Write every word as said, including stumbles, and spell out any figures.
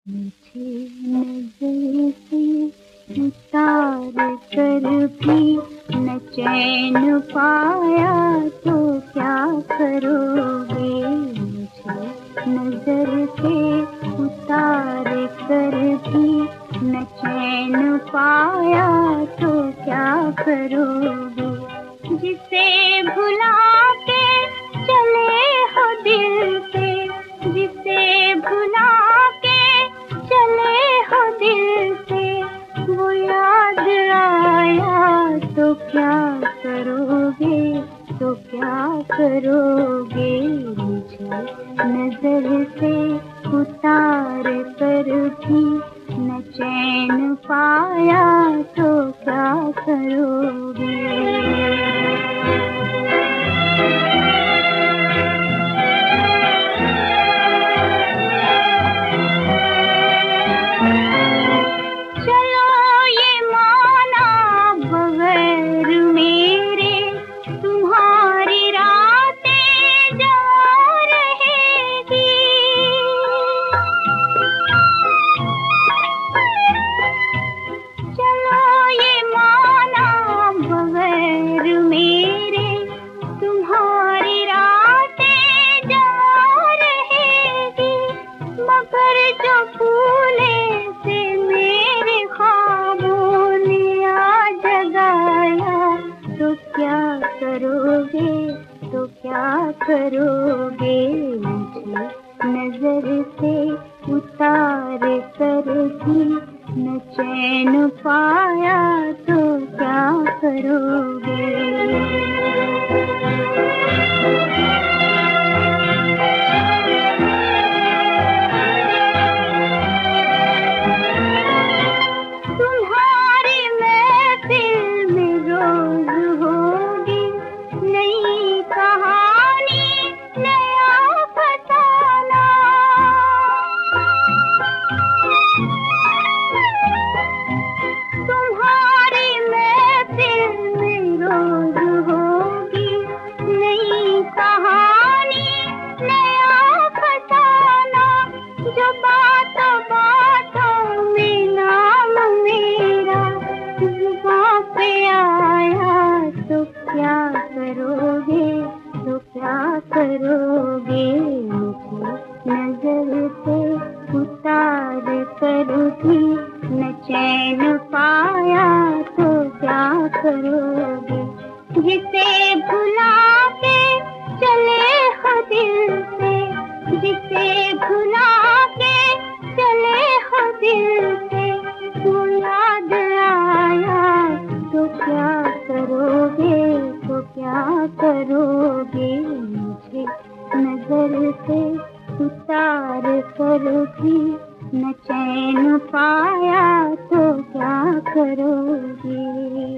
मुझे नजर से उतार कर भी न चैन पाया तो क्या करोगे। मुझे नजर से उतार कर भी न चैन पाया तो क्या करोगे। जिसे भुला के चले हो दिल से, जिसे भुला के चले हो दिल से, वो याद आया तो क्या करोगे, तो क्या करोगे। मुझे नजर से उतार कर भी न चैन पाया तो क्या करोगे। करोगे तो क्या करोगे। मुझे नजर से उतार कर भी न चैन पाया तो क्या करोगे। क्या करोगे तो क्या करोगे। मुझे नजर से उतार कर भी न चैन पाया तो क्या करोगे। जिसे भुला के चले हो दिल से, जिसे भुला के चले हो दिल से, वो याद आया तो क्या करोगे, तो क्या करोगे। मुझे नजर से उतार कर भी न चैन पाया तो क्या करोगे।